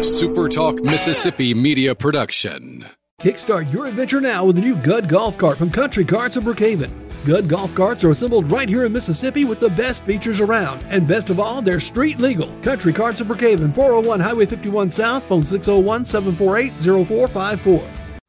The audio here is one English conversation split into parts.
SuperTalk Mississippi media production. Kickstart your adventure now with the new Gud Golf Cart from Country Carts of Brookhaven. Gud Golf Carts are assembled right here in Mississippi with the best features around. And best of all, they're street legal. Country Carts of Brookhaven, 401 Highway 51 South, phone 601-748-0454.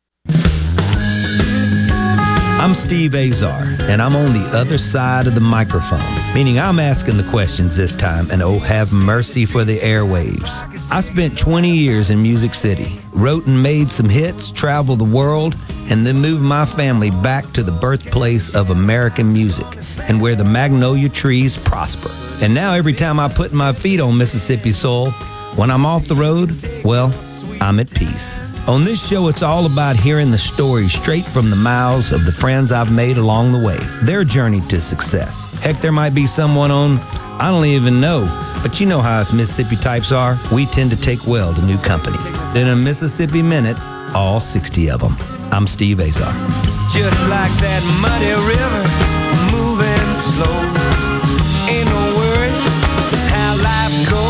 I'm Steve Azar, and I'm on the other side of the microphone, meaning I'm asking the questions this time, and oh, have mercy for the airwaves. I spent 20 years in Music City, wrote and made some hits, traveled the world, and then moved my family back to the birthplace of American music and where the magnolia trees prosper. And now every time I put my feet on Mississippi soil, when I'm off the road, well, I'm at peace. On this show, it's all about hearing the stories straight from the mouths of the friends I've made along the way, their journey to success. Heck, there might be someone on, I don't even know, but you know how us Mississippi types are. We tend to take well to new company. In a Mississippi Minute, all 60 of them. I'm Steve Azar. It's just like that muddy river, moving slow. Ain't no worries, it's how life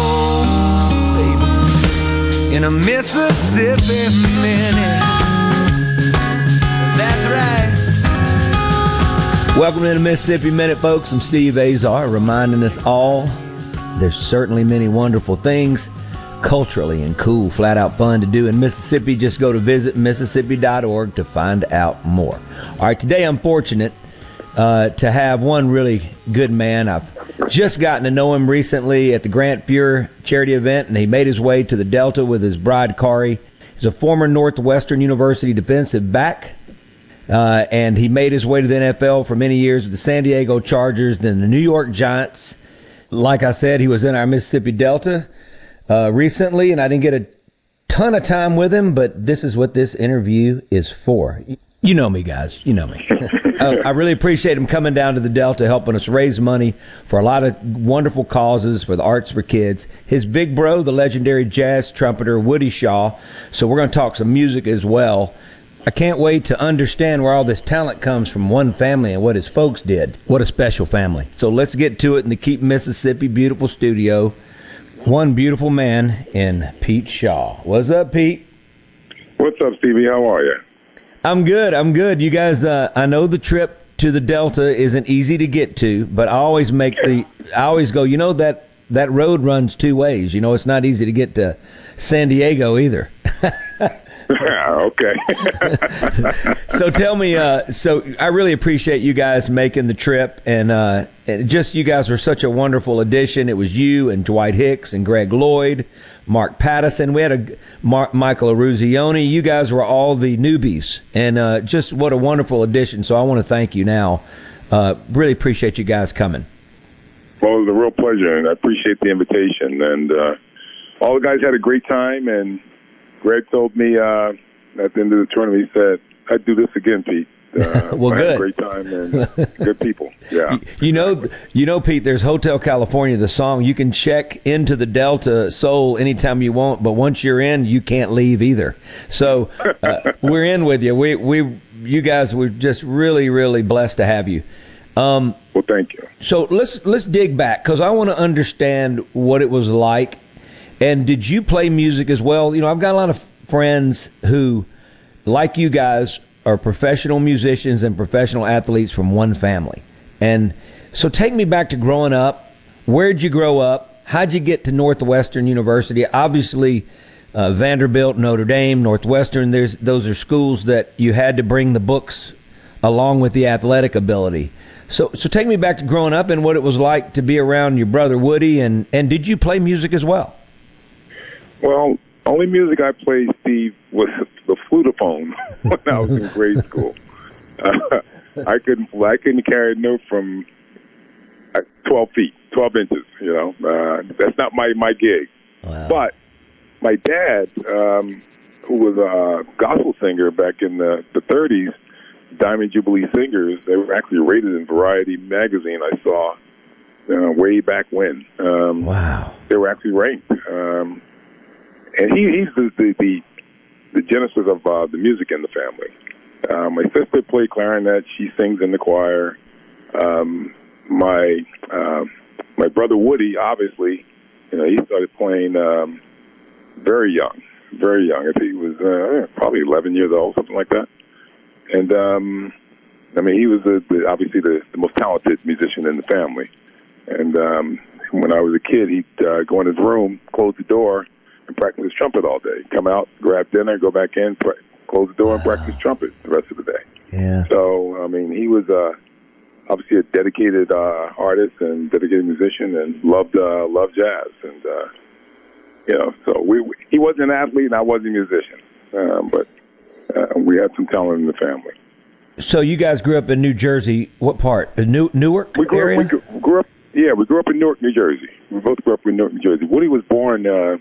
goes, baby. In a Mississippi Minute. That's right. Welcome to the Mississippi Minute, folks. I'm Steve Azar, reminding us all there's certainly many wonderful things culturally and cool, flat out fun to do in Mississippi. Just go to visit Mississippi.org to find out more. All right, today I'm fortunate to have one really good man. I've just gotten to know him recently at the Grant Fuhr charity event, and he made his way to the Delta with his bride, Kari. He's a former Northwestern University defensive back, and he made his way to the NFL for many years with the San Diego Chargers, then the New York Giants. Like I said, he was in our Mississippi Delta recently, and I didn't get a ton of time with him, but this is what this interview is for. You know me, guys. You know me. I really appreciate him coming down to the Delta, helping us raise money for a lot of wonderful causes for the arts for kids. His big bro, the legendary jazz trumpeter Woody Shaw. So we're going to talk some music as well. I can't wait to understand where all this talent comes from one family and what his folks did. What a special family. So let's get to it in the Keep Mississippi beautiful studio. One beautiful man in Pete Shaw. What's up, Pete? What's up, Stevie? How are you? I'm good. You guys, I know the trip to the Delta isn't easy to get to, but I always go, you know, that road runs two ways. You know, it's not easy to get to San Diego either. Okay. So tell me, so I really appreciate you guys making the trip, and just you guys were such a wonderful addition. It was you and Dwight Hicks and Greg Lloyd, Mark Pattison. We had Michael Eruzione. You guys were all the newbies, and just what a wonderful addition. So I want to thank you now. Really appreciate you guys coming. Well, it was a real pleasure, and I appreciate the invitation. And all the guys had a great time, and Greg told me at the end of the tournament, he said, I'd do this again, Pete. Well, good. I had a great time and good people. Yeah. You know, Pete, there's Hotel California, the song. You can check into the Delta Soul anytime you want, but once you're in, you can't leave either. So we're in with you. You guys, we're just really, really blessed to have you. Well, thank you. So let's dig back, because I want to understand what it was like. And did you play music as well? You know, I've got a lot of friends who, like you guys, are professional musicians and professional athletes from one family. And so take me back to growing up. Where'd you grow up? How'd you get to Northwestern University? Obviously, Vanderbilt, Notre Dame, Northwestern, those are schools that you had to bring the books along with the athletic ability. So take me back to growing up and what it was like to be around your brother Woody. And did you play music as well? Well, only music I played, Steve, was the flutophone when I was in grade school. I couldn't carry a note from 12 inches, you know. That's not my gig. Wow. But my dad, who was a gospel singer back in the 30s, Diamond Jubilee Singers, they were actually rated in Variety magazine, I saw, way back when. Wow. They were actually ranked. And he's the genesis of the music in the family. My sister played clarinet. She sings in the choir. My brother Woody, obviously, he started playing very young, very young. I think he was probably 11 years old, something like that. And I mean, he was obviously the most talented musician in the family. And when I was a kid, he'd go in his room, close the door, and practice his trumpet all day. Come out, grab dinner, go back in, close the door, and practice trumpet the rest of the day. Yeah. So, I mean, he was obviously a dedicated artist and dedicated musician, and loved jazz. And so he wasn't an athlete, and I wasn't a musician, but we had some talent in the family. So you guys grew up in New Jersey. What part? Newark area? We grew up. Yeah, we grew up in Newark, New Jersey. We both grew up in Newark, New Jersey. Woody was born down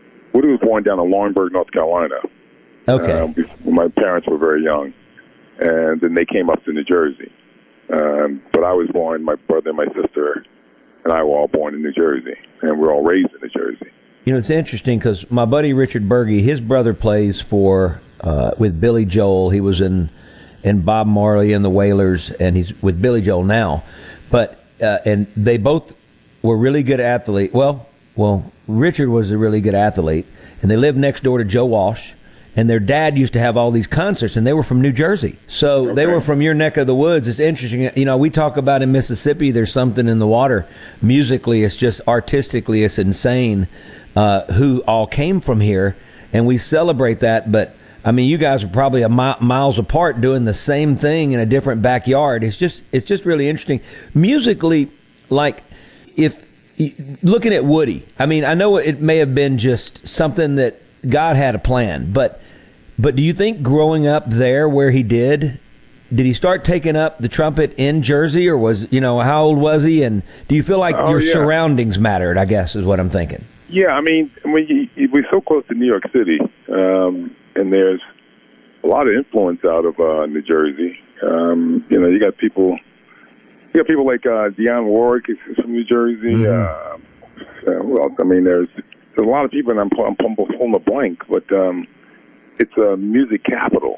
in Lawrenceburg, North Carolina. Okay. My parents were very young, and then they came up to New Jersey. But I was born. My brother and my sister and I were all born in New Jersey, and we were all raised in New Jersey. You know, it's interesting because my buddy Richard Berge, his brother plays with Billy Joel. He was in Bob Marley and the Wailers, and he's with Billy Joel now. But and they both were really good athletes. Well, Richard was a really good athlete, and they lived next door to Joe Walsh. And their dad used to have all these concerts, and they were from New Jersey. So They were from your neck of the woods. It's interesting. You know, we talk about in Mississippi, there's something in the water. Musically, it's just artistically, it's insane who all came from here, and we celebrate that. But I mean, you guys are probably miles apart doing the same thing in a different backyard. It's just really interesting. Musically, like if looking at Woody, I mean, I know it may have been just something that God had a plan, but do you think growing up there where he did he start taking up the trumpet in Jersey, or how old was he? And do you feel like your surroundings mattered, I guess, is what I'm thinking? Yeah, I mean we're so close to New York City, and there's a lot of influence out of New Jersey. You got people like Dionne Warwick is from New Jersey. Mm-hmm. Who else? I mean, there's a lot of people, and I'm pulling a blank, but it's a music capital,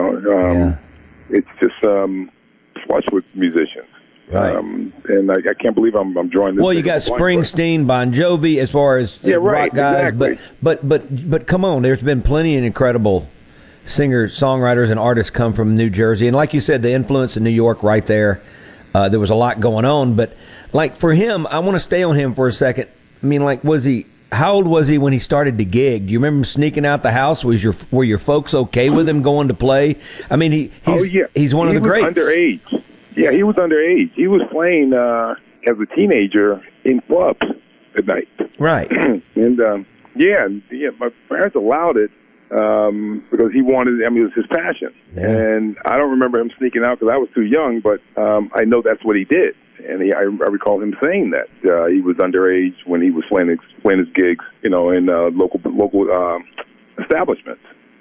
It's just flush with musicians. Right. And I can't believe I'm drawing this. Well, you got Springsteen, Bon Jovi, as far as rock guys, exactly. But come on, there's been plenty of incredible singers, songwriters, and artists come from New Jersey, and like you said, the influence in New York right there. There was a lot going on, but like for him, I want to stay on him for a second. I mean, like, how old was he when he started to gig? Do you remember him sneaking out the house? Were your folks okay with him going to play? I mean, he's one of the greats. He was underage. Yeah, he was underage. He was playing as a teenager in clubs at night. Right. And my parents allowed it because he wanted. I mean, it was his passion. Yeah. And I don't remember him sneaking out because I was too young, but I know that's what he did. And I recall him saying that he was underage when he was playing his gigs, in local establishments.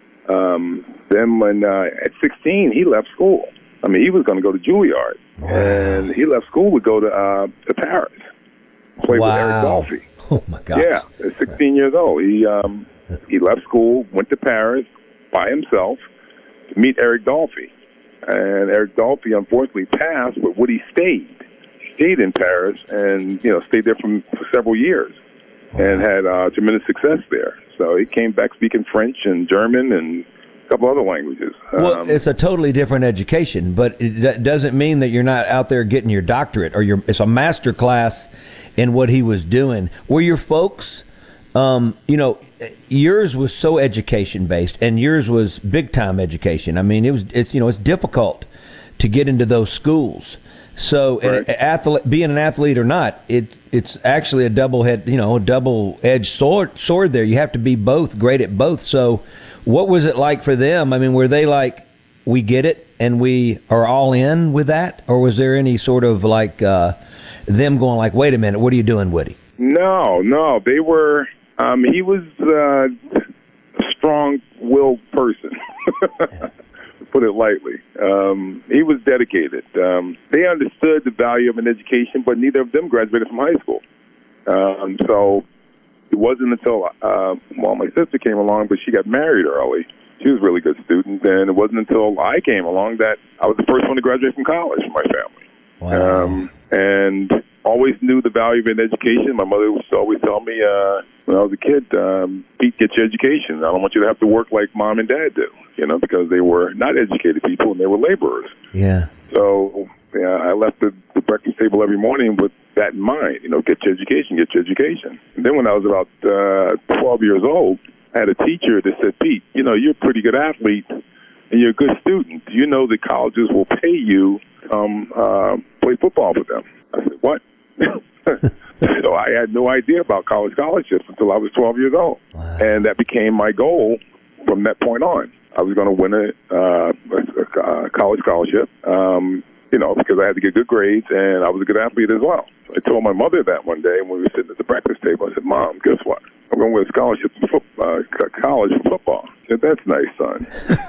Then when at 16 he left school. I mean, he was going to go to Juilliard, and he left school to go to Paris, play with Eric Dolphy. Oh my gosh! Yeah, at 16 years old, he left school, went to Paris by himself to meet Eric Dolphy, and Eric Dolphy unfortunately passed, but Woody stayed in Paris, and stayed there for several years, and had tremendous success there. So he came back speaking French and German and a couple other languages. Well, it's a totally different education, but it doesn't mean that you're not out there getting your doctorate or it's a master class in what he was doing. Were your folks, yours was so education based, and yours was big time education. I mean, it's difficult to get into those schools. So, right. Being an athlete or not, it's actually a double-edged sword there. You have to be great at both. So, what was it like for them? I mean, were they like, we get it and we are all in with that, or was there any sort of like them going like, wait a minute, what are you doing, Woody? No, they were. He was a strong-willed person. Put it lightly. He was dedicated. They understood the value of an education, but neither of them graduated from high school. So it wasn't until, my sister came along, but she got married early. She was a really good student, and it wasn't until I came along that I was the first one to graduate from college for my family. Wow. And always knew the value of an education. My mother used to always tell me when I was a kid, Pete, get your education. I don't want you to have to work like mom and dad do, because they were not educated people and they were laborers. Yeah. So I left the breakfast table every morning with that in mind, get your education, get your education. And then when I was about 12 years old, I had a teacher that said, Pete, you're a pretty good athlete and you're a good student. Do you know that colleges will pay you to play football for them? I said, what? So I had no idea about college scholarships until I was 12 years old. Wow. And that became my goal from that point on. I was going to win a college scholarship, because I had to get good grades, and I was a good athlete as well. So I told my mother that one day when we were sitting at the breakfast table. I said, Mom, guess what? I'm going to win a scholarship for college for football. I said, that's nice, son.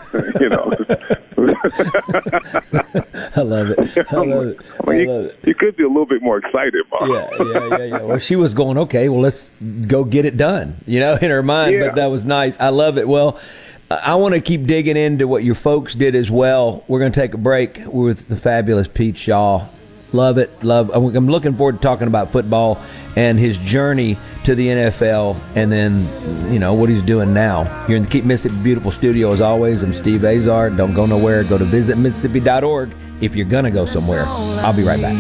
I love it. You could be a little bit more excited, Mom. Yeah. Well, she was going, okay, well, let's go get it done, in her mind. Yeah. But that was nice. I love it. Well, I want to keep digging into what your folks did as well. We're going to take a break with the fabulous Pete Shaw. Love it. I'm looking forward to talking about football and his journey to the NFL, and then, what he's doing now. Here in the Keep Mississippi Beautiful studio, as always, I'm Steve Azar. Don't go nowhere. Go to visitmississippi.org if you're going to go somewhere. I'll be right back.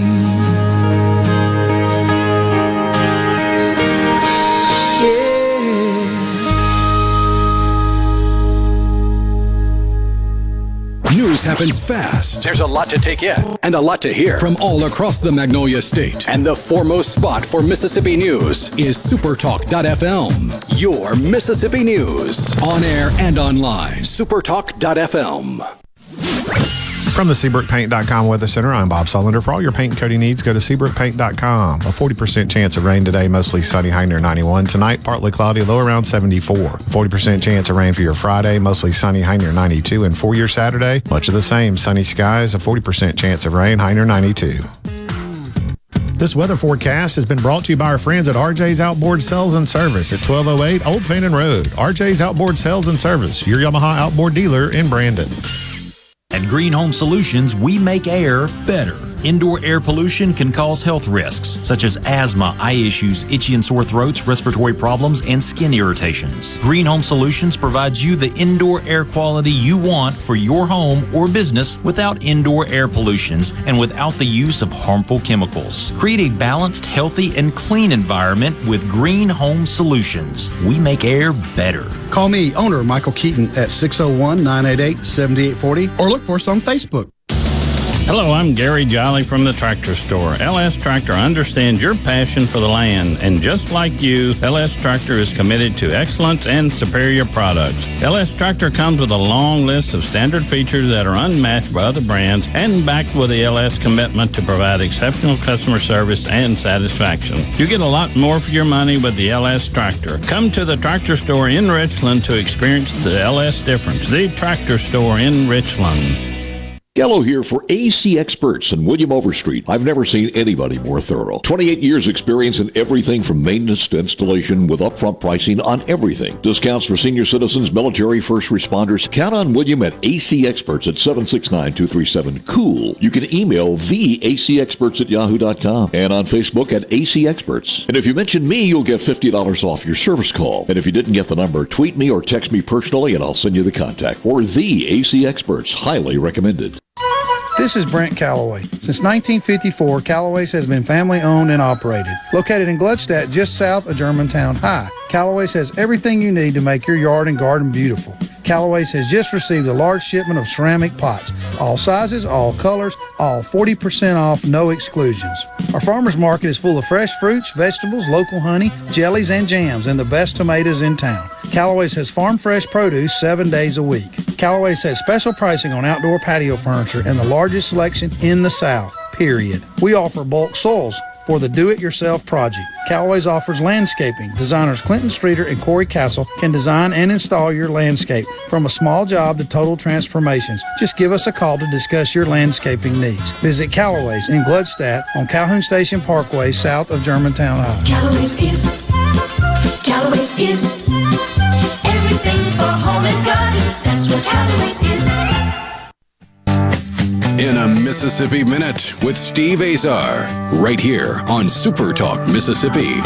News happens fast. There's a lot to take in and a lot to hear from all across the Magnolia State. And the foremost spot for Mississippi news is supertalk.fm. Your Mississippi news. On air and online. supertalk.fm. From the SeabrookPaint.com Weather Center, I'm Bob Sullender. For all your paint and coating needs, go to SeabrookPaint.com. A 40% chance of rain today, mostly sunny, high near 91. Tonight, partly cloudy, low around 74. 40% chance of rain for your Friday, mostly sunny, high near 92. And for your Saturday, much of the same, sunny skies, a 40% chance of rain, high near 92. This weather forecast has been brought to you by our friends at RJ's Outboard Sales and Service at 1208 Old Fannin Road. RJ's Outboard Sales and Service, your Yamaha outboard dealer in Brandon. At Green Home Solutions, we make air better. Indoor air pollution can cause health risks, such as asthma, eye issues, itchy and sore throats, respiratory problems, and skin irritations. Green Home Solutions provides you the indoor air quality you want for your home or business without indoor air pollutions and without the use of harmful chemicals. Create a balanced, healthy, and clean environment with Green Home Solutions. We make air better. Call me, owner Michael Keaton, at 601-988-7840 or look for us on Facebook. Hello, I'm Gary Jolly from the Tractor Store. LS Tractor understands your passion for the land, and just like you, LS Tractor is committed to excellence and superior products. LS Tractor comes with a long list of standard features that are unmatched by other brands and backed with the LS commitment to provide exceptional customer service and satisfaction. You get a lot more for your money with the LS Tractor. Come to the Tractor Store in Richland to experience the LS difference. The Tractor Store in Richland. Gallo here for AC Experts in William Overstreet. I've never seen anybody more thorough. 28 years experience in everything from maintenance to installation with upfront pricing on everything. Discounts for senior citizens, military, first responders. Count on William at AC Experts at 769-237-COOL. You can email theacexperts@yahoo.com and on Facebook at AC Experts. And if you mention me, you'll get $50 off your service call. And if you didn't get the number, tweet me or text me personally and I'll send you the contact. For the AC Experts, highly recommended. This is Brent Calloway. Since 1954, Calloway's has been family-owned and operated. Located in Gluckstadt, just south of Germantown High, Calloway's has everything you need to make your yard and garden beautiful. Calloway's has just received a large shipment of ceramic pots. All sizes, all colors, all 40% off, no exclusions. Our farmers market is full of fresh fruits, vegetables, local honey, jellies, and jams, and the best tomatoes in town. Calloway's has farm fresh produce 7 days a week. Calloway's has special pricing on outdoor patio furniture and the largest selection in the South, period. We offer bulk soils for the do-it-yourself project. Calloway's offers landscaping. Designers Clinton Streeter and Corey Castle can design and install your landscape from a small job to total transformations. Just give us a call to discuss your landscaping needs. Visit Calloway's in Gluckstadt on Calhoun Station Parkway, south of Germantown High. Calloway's is everything for home and garden. That's what Calloway's is. in a Mississippi Minute with Steve Azar, right here on Super Talk Mississippi.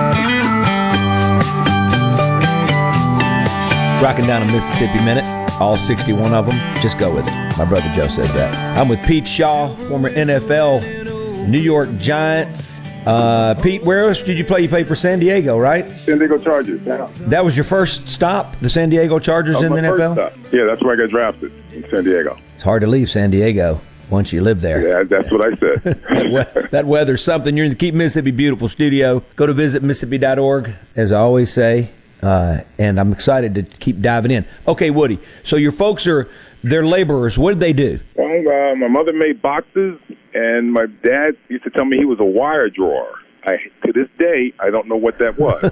Rocking down a Mississippi Minute, all 61 of them. Just go with it. My brother Joe says that. I'm with Pete Shaw, former NFL New York Giants. Pete, where else did you play? You played for San Diego, right? San Diego Chargers, yeah. That was your first stop, the San Diego Chargers in the NFL? Yeah, that's where I got drafted, in San Diego. It's hard to leave San Diego once you live there. Yeah, that's what I said. That weather's something. You're in the Keep Mississippi Beautiful studio. Go to visitmississippi.org, as I always say, and I'm excited to keep diving in. Okay, Woody, so your folks they're laborers. What did they do? Well, my mother made boxes, and my dad used to tell me he was a wire drawer. To this day, I don't know what that was.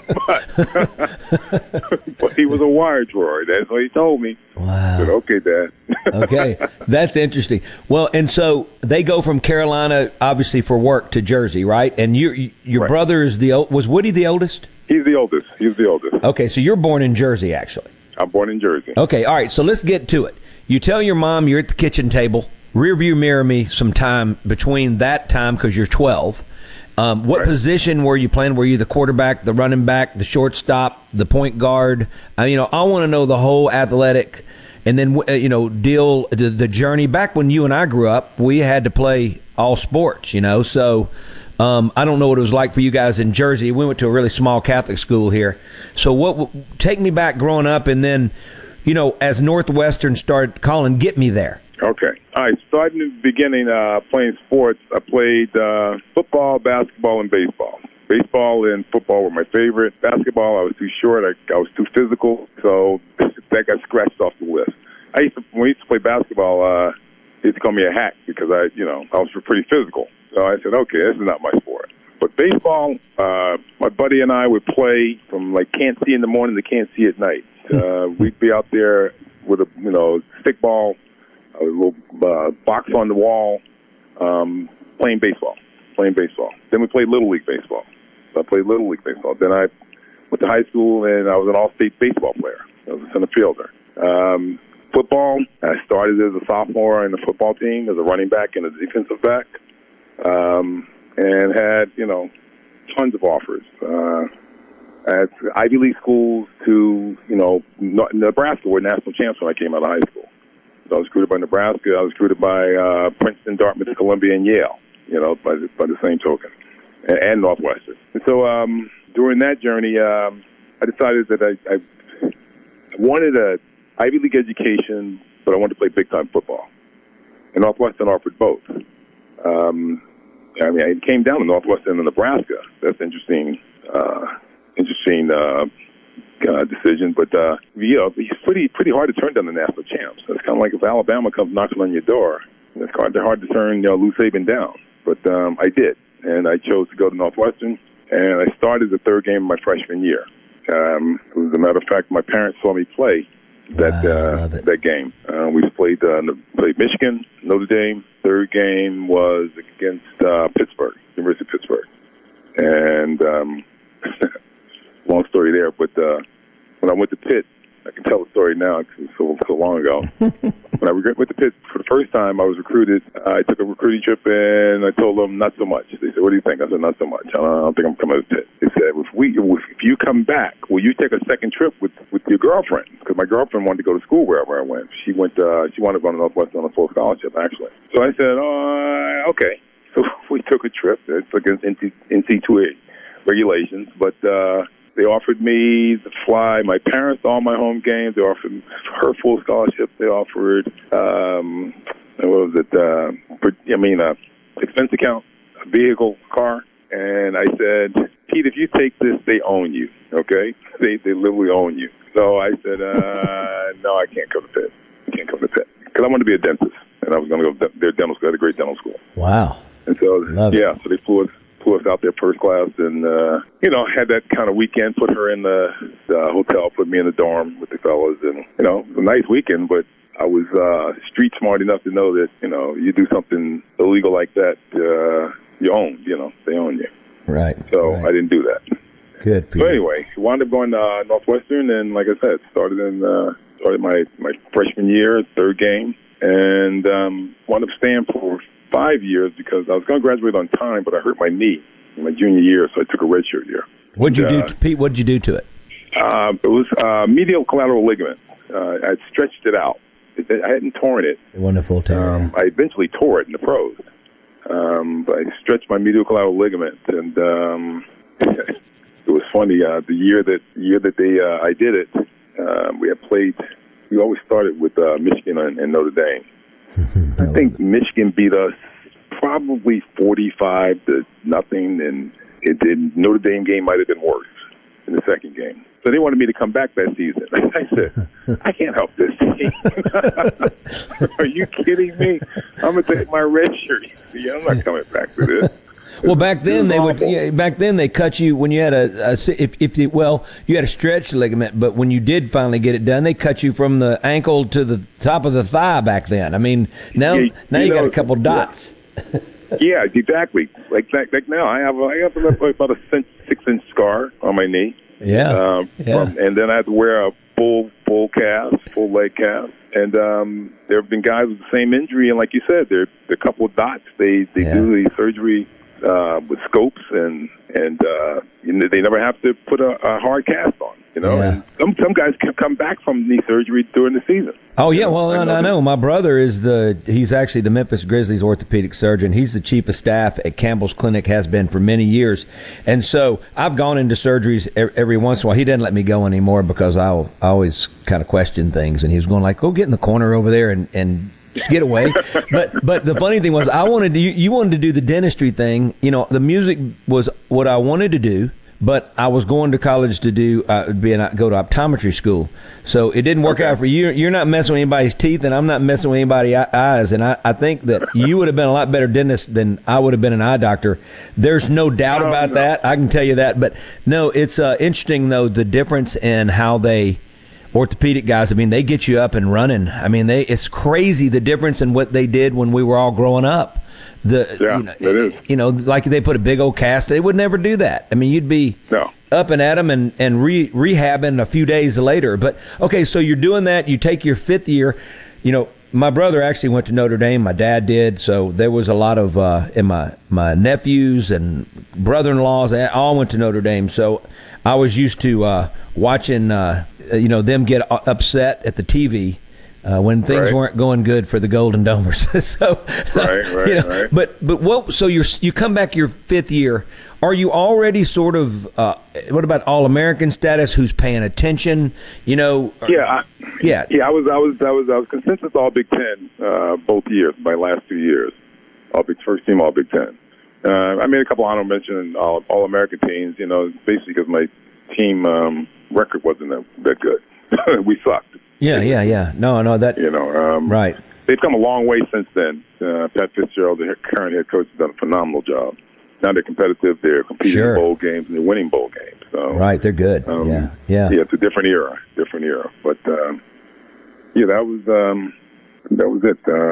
but he was a wire drawer. That's what he told me. Wow. I said, okay, Dad. Okay, that's interesting. Well, and so they go from Carolina, obviously, for work to Jersey, right? And your brother is was Woody the oldest? He's the oldest. Okay, so you're born in Jersey, actually. I'm born in Jersey. Okay, all right, so let's get to it. You tell your mom you're at the kitchen table. Rearview mirror me some time between that time because you're 12. What position were you playing? Were you the quarterback, the running back, the shortstop, the point guard? I want to know the whole athletic, and then the journey. Back when you and I grew up, we had to play all sports. So I don't know what it was like for you guys in Jersey. We went to a really small Catholic school here. So take me back growing up, and then as Northwestern started calling, get me there. Okay. All right. Starting in the beginning, playing sports, I played football, basketball, and baseball. Baseball and football were my favorite. Basketball, I was too short. I was too physical, so that got scratched off the list. When I used to play basketball, they used to call me a hack because I was pretty physical. So I said, okay, this is not my sport. But baseball, my buddy and I would play from can't see in the morning to can't see at night. We'd be out there with a stick ball, a little box on the wall, playing baseball. Then we played Little League baseball. So I played Little League baseball. Then I went to high school, and I was an all-state baseball player. I was a center fielder. Football, I started as a sophomore in the football team as a running back and a defensive back, and had, tons of offers. At Ivy League schools to, Nebraska were national champs when I came out of high school. So I was recruited by Nebraska. I was recruited by Princeton, Dartmouth, Columbia, and Yale, by the same token, and Northwestern. And so during that journey, I decided that I wanted an Ivy League education, but I wanted to play big-time football. And Northwestern offered both. It came down to Northwestern and Nebraska. That's interesting decision, but it's pretty hard to turn down the national champs. It's kind of like if Alabama comes knocking on your door, it's hard to turn Lou Saban down. But I did, and I chose to go to Northwestern, and I started the third game of my freshman year. As a matter of fact, my parents saw me play that game. We played Michigan, Notre Dame. Third game was against Pittsburgh, University of Pittsburgh, and long story there, but when I went to Pitt, I can tell the story now because it was so long ago. When I went to Pitt for the first time, I was recruited. I took a recruiting trip, and I told them not so much. They said, "What do you think?" I said, "Not so much. I don't think I'm coming to Pitt." They said, "If you come back, will you take a second trip with your girlfriend?" Because my girlfriend wanted to go to school wherever I went. She wanted to go to Northwestern on a full scholarship, actually. So I said, "Okay." So we took a trip. It's against NC2A regulations, but they offered me to fly my parents to all my home games. They offered her full scholarship. They offered, expense account, a vehicle, car. And I said, Pete, if you take this, they own you, okay? They literally own you. So I said, no, I can't come to Pitt. Because I wanted to be a dentist, and I was going to go to their dental school. They had a great dental school. Wow. And so, so they flew us out there first class, and had that kind of weekend. Put her in the hotel, put me in the dorm with the fellas, and it was a nice weekend. But I was street smart enough to know that you do something illegal like that, you own. They own you. Right. So I didn't do that. Good. So anyway, wound up going to Northwestern, and like I said, started my freshman year, third game. and wound up staying for 5 years because I was going to graduate on time, but I hurt my knee in my junior year, so I took a redshirt year. What'd you do, Pete? What'd you do to it? It was medial collateral ligament. I stretched it out. I hadn't torn it. Wonderful tear. I eventually tore it in the pros, but I stretched my medial collateral ligament, and it was funny. The year that I did it, we had played. We always started with Michigan and Notre Dame. I think Michigan beat us probably 45-0, and Notre Dame game might have been worse in the second game. So they wanted me to come back that season. I said, I can't help this team. Are you kidding me? I'm gonna take my red shirt. Yeah, I'm not coming back to this. Well, back then they would. Yeah, back then they cut you when you had you had a stretched ligament, but when you did finally get it done, they cut you from the ankle to the top of the thigh. Back then, I mean, now you got a couple dots. Yeah, exactly. Like now, I have about a 6-inch scar on my knee. Yeah. And then I had to wear a full leg cast. And there have been guys with the same injury, and like you said, they're a couple of dots. They do the surgery with scopes, and they never have to put a hard cast on. And some guys can come back from knee surgery during the season. Oh yeah, well I know. My brother he's actually the Memphis Grizzlies orthopedic surgeon. He's the chief of staff at Campbell's Clinic, has been for many years, and so I've gone into surgeries every once in a while. He doesn't let me go anymore because I always kind of question things, and he was going like, "Go get in the corner over there and get away." But the funny thing was, you wanted to do the dentistry thing. The music was what I wanted to do. But I was going to college to go to optometry school, so it didn't work out for you. You're not messing with anybody's teeth, and I'm not messing with anybody's eyes. And I think that you would have been a lot better dentist than I would have been an eye doctor. There's no doubt about that. I can tell you that. But no, it's interesting though, the difference in how orthopedic guys. I mean, they get you up and running. I mean, it's crazy the difference in what they did when we were all growing up. It is. Like they put a big old cast. They would never do that. I mean, you'd be up and at them and rehabbing a few days later. But okay, so you're doing that. You take your fifth year. My brother actually went to Notre Dame. My dad did. So there was a lot of and my nephews and brother-in-laws all went to Notre Dame. So I was used to watching them get upset at the TV. When things weren't going good for the Golden Domers. Right. But what? So you come back your fifth year. Are you already sort of? What about All-American status? Who's paying attention? I was consensus All Big Ten both years. My last 2 years, first team All Big Ten. I made a couple honorable mention All-American teams. Basically because my team record wasn't that good. We sucked. Yeah. No, that. Right. They've come a long way since then. Pat Fitzgerald, the current head coach, has done a phenomenal job. Now they're competitive. They're competing in bowl games, and they're winning bowl games. So, right, they're good. Yeah. It's a different era. But that was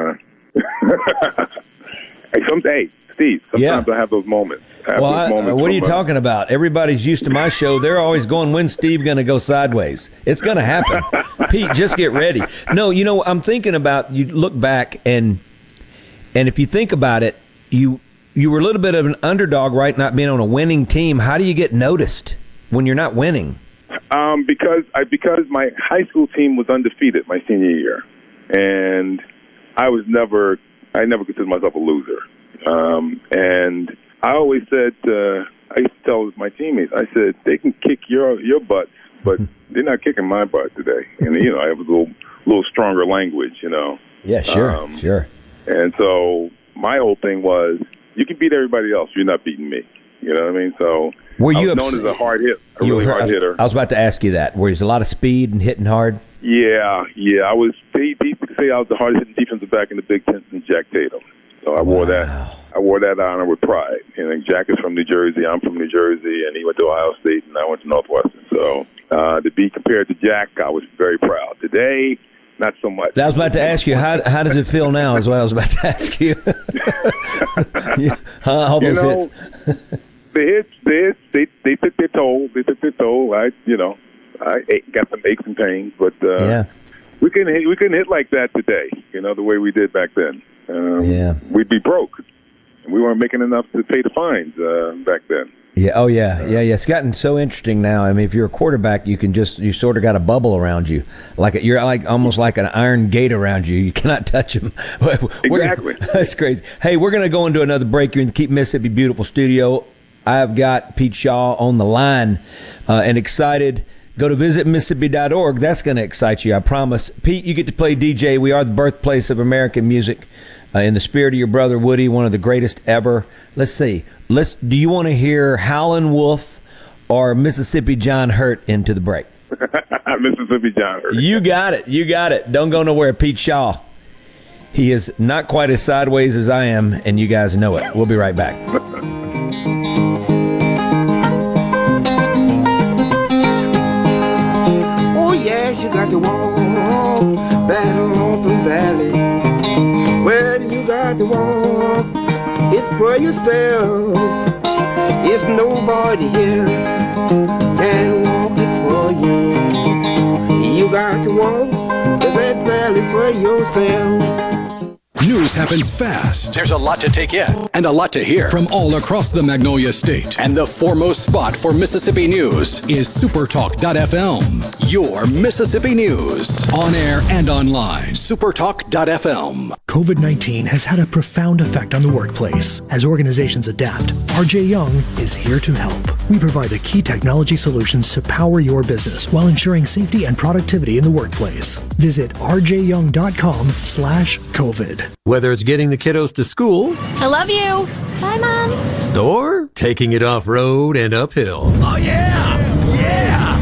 it. Someday, Steve. Sometimes I have those moments. What are you talking about? Everybody's used to my show. They're always going, when's Steve going to go sideways? It's going to happen. Pete, just get ready. No, I'm thinking about, you look back, and if you think about it, you were a little bit of an underdog, right, not being on a winning team. How do you get noticed when you're not winning? Because my high school team was undefeated my senior year, and I never considered myself a loser. And I always said, I used to tell my teammates, I said, they can kick your butts, but they're not kicking my butt today. And, I have a little stronger language, Yeah, sure, sure. And so my whole thing was, you can beat everybody else, you're not beating me. You know what I mean? So were you I was known as a hard hitter. I was about to ask you that. Where there's a lot of speed and hitting hard? Yeah. I was, they used to say I was the hardest hitting defensive back in the Big Ten since Jack Tatum. So I wore that honor with pride. And Jack is from New Jersey. I'm from New Jersey, and he went to Ohio State, and I went to Northwestern. So to be compared to Jack, I was very proud. Today, not so much. I was about to ask you, how does it feel now? Is what I was about to ask you. All those hits. The hits, they took their toll. I got some aches and pains, but we couldn't hit like that today. The way we did back then. We'd be broke. We weren't making enough to pay the fines back then. Yeah. Oh, yeah. It's gotten so interesting now. I mean, if you're a quarterback, you sort of got a bubble around you, you're almost like an iron gate around you. You cannot touch them. Exactly. That's crazy. Hey, we're going to go into another break here in the Keep Mississippi Beautiful studio. I've got Pete Shaw on the line and excited. Go to visitmississippi.org. That's going to excite you, I promise. Pete, you get to play DJ. We are the birthplace of American music. In the spirit of your brother Woody, one of the greatest ever. Let's see. Do you want to hear Howlin' Wolf or Mississippi John Hurt into the break? Mississippi John Hurt. You got it. Don't go nowhere, Pete Shaw. He is not quite as sideways as I am, and you guys know it. We'll be right back. Oh, yes, you got to walk that Lonesome Valley. Well, you got to walk it for yourself. It's nobody here can walk it for you. You got to walk that valley for yourself. News happens fast. There's a lot to take in and a lot to hear from all across the Magnolia State. And the foremost spot for Mississippi news is Supertalk.fm. Your Mississippi news. On air and online. Supertalk.fm. COVID-19 has had a profound effect on the workplace. As organizations adapt, RJ Young is here to help. We provide the key technology solutions to power your business while ensuring safety and productivity in the workplace. Visit rjyoung.com/COVID. Whether it's getting the kiddos to school, I love you. Bye, Mom. Or taking it off-road and uphill. Oh, yeah! Yeah!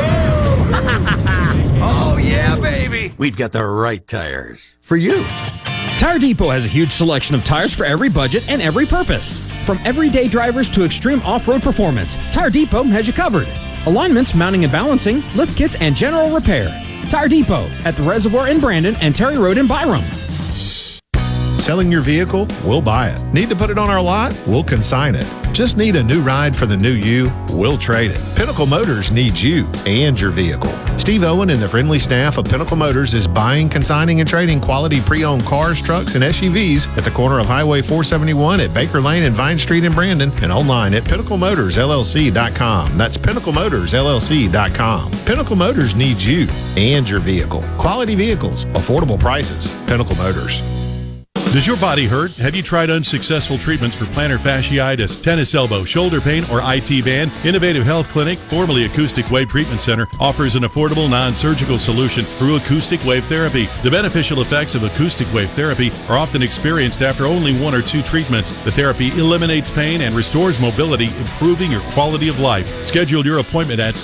Woohoo! Oh, yeah, baby! We've got the right tires for you. Tire Depot has a huge selection of tires for every budget and every purpose. From everyday drivers to extreme off-road performance, Tire Depot has you covered. Alignments, mounting and balancing, lift kits, and general repair. Tire Depot at the Reservoir in Brandon and Terry Road in Byram. Selling your vehicle? We'll buy it. Need to put it on our lot? We'll consign it. Just need a new ride for the new you? We'll trade it. Pinnacle Motors needs you and your vehicle. Steve Owen and the friendly staff of Pinnacle Motors is buying, consigning, and trading quality pre-owned cars, trucks, and SUVs at the corner of Highway 471 at Baker Lane and Vine Street in Brandon, and online at PinnacleMotorsLLC.com. That's PinnacleMotorsLLC.com. Pinnacle Motors needs you and your vehicle. Quality vehicles, affordable prices. Pinnacle Motors. Does your body hurt? Have you tried unsuccessful treatments for plantar fasciitis, tennis elbow, shoulder pain, or IT band? Innovative Health Clinic, formerly Acoustic Wave Treatment Center, offers an affordable non-surgical solution through acoustic wave therapy. The beneficial effects of acoustic wave therapy are often experienced after only 1 or 2 treatments. The therapy eliminates pain and restores mobility, improving your quality of life. Schedule your appointment at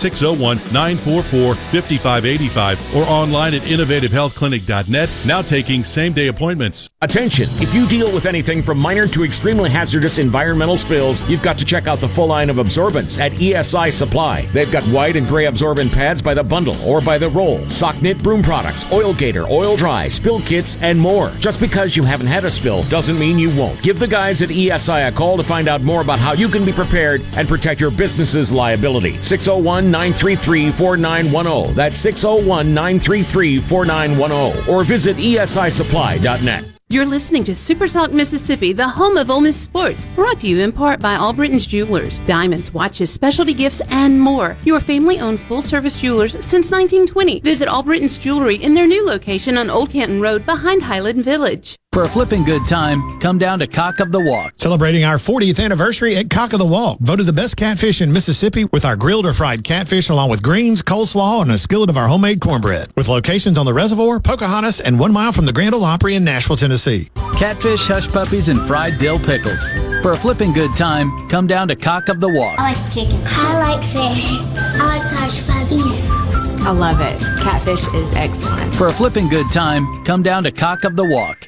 601-944-5585 or online at innovativehealthclinic.net. Now taking same-day appointments. Attention! If you deal with anything from minor to extremely hazardous environmental spills, you've got to check out the full line of absorbents at ESI Supply. They've got white and gray absorbent pads by the bundle or by the roll, sock knit broom products, Oil Gator, Oil Dry, spill kits, and more. Just because you haven't had a spill doesn't mean you won't. Give the guys at ESI a call to find out more about how you can be prepared and protect your business's liability. 601-933-4910. That's 601-933-4910. Or visit esisupply.net. You're listening to Super Talk Mississippi, the home of Ole Miss sports, brought to you in part by Albritton's Jewelers, diamonds, watches, specialty gifts, and more. Your family-owned full-service jewelers since 1920. Visit Albritton's Jewelry in their new location on Old Canton Road behind Highland Village. For a flipping good time, come down to Cock of the Walk. Celebrating our 40th anniversary at Cock of the Walk. Voted the best catfish in Mississippi with our grilled or fried catfish along with greens, coleslaw, and a skillet of our homemade cornbread. With locations on the Reservoir, Pocahontas, and 1 mile from the Grand Ole Opry in Nashville, Tennessee. Catfish, hush puppies, and fried dill pickles. For a flipping good time, come down to Cock of the Walk. I like chicken. I like fish. I like hush puppies. I love it. Catfish is excellent. For a flipping good time, come down to Cock of the Walk.